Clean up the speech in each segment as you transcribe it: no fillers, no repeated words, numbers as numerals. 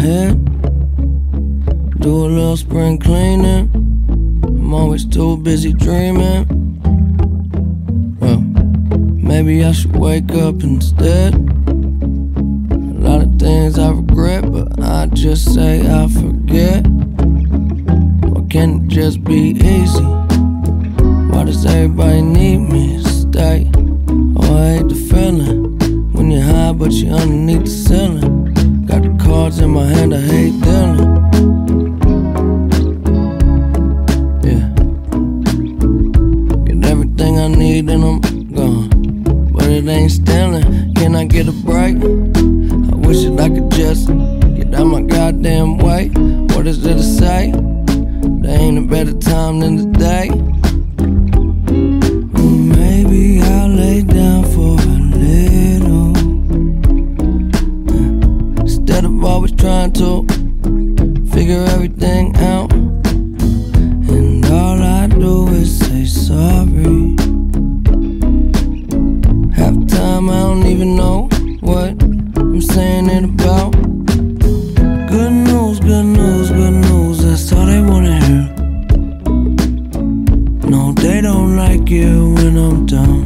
head, do a little spring cleaning. I'm always too busy dreaming. Well, maybe I should wake up instead. A lot of things I regret, but I just say I forget. Why can't it just be easy? Why does everybody need me to stay? Oh, I hate the feeling when you're high but you're underneath the ceiling. Got the cards in my hand, I hate dealing. Yeah, get everything I need and I'm gone, but it ain't stealing. Can I get a break? I wish that I could just get out my goddamn way. What is there to say? There ain't a better time than today. Maybe I'll lay down for a little, instead of always trying to figure everything out. And all I do is say sorry. Half the time I don't even know what I'm saying it about. Good news, good news, good news, that's all they wanna hear. No, they don't like it when I'm down,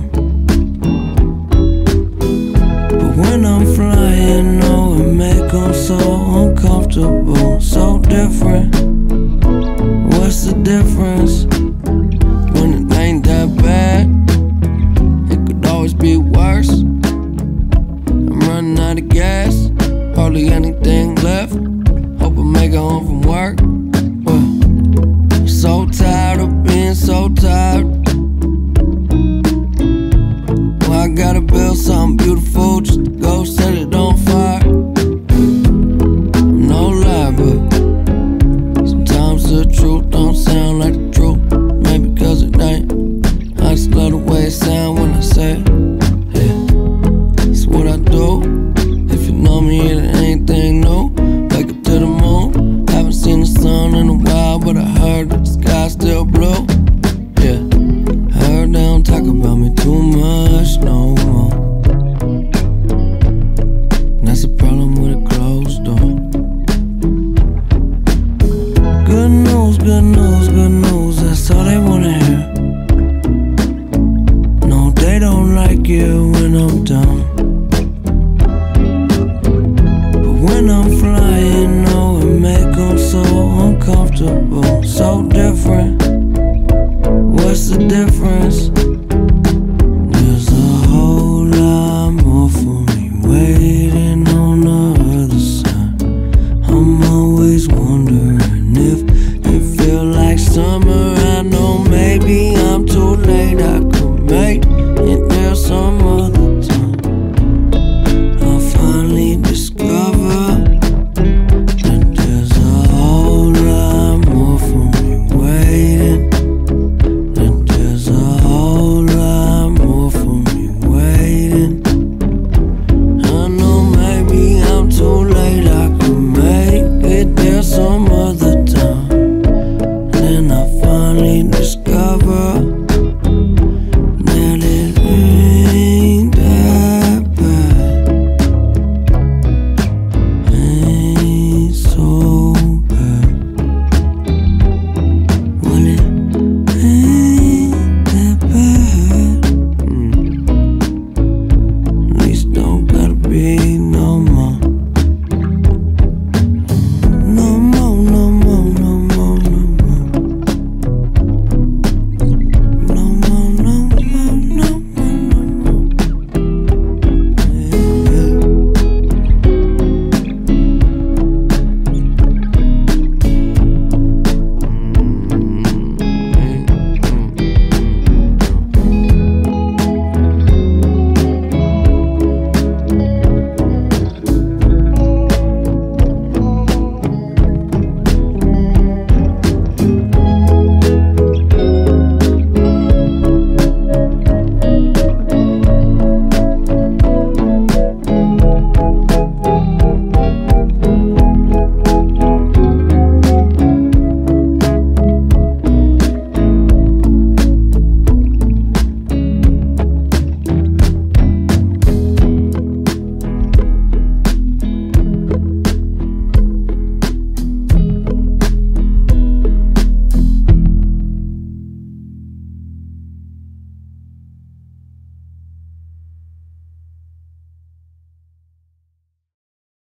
but when I'm flying, oh, it make them so uncomfortable, so different. What's the difference? When it ain't that bad, it could always be worse. I'm running out of gas, hardly anything left. Hope I make it home from work. I'm so tired of being so tired. Well, I gotta build something beautiful just to go set it on fire. No lie, but sometimes the truth don't sound like the truth. Maybe cause it ain't. I just love the way it sound when I say it. Yeah, it's what I do. If you know me, it ain't anything new. Wake up to the moon. Haven't seen the sun in a while, but I heard that the sky's still blue. Yeah, I heard they don't talk about me too much no more. And that's a problem with a closed door. Good news, good news, good news, that's all they wanna hear. No, they don't like it when I'm down, but when I'm flying, oh, it make them so uncomfortable, so different. What's the difference? There's a whole lot more for me waiting on the other side. I'm always wondering if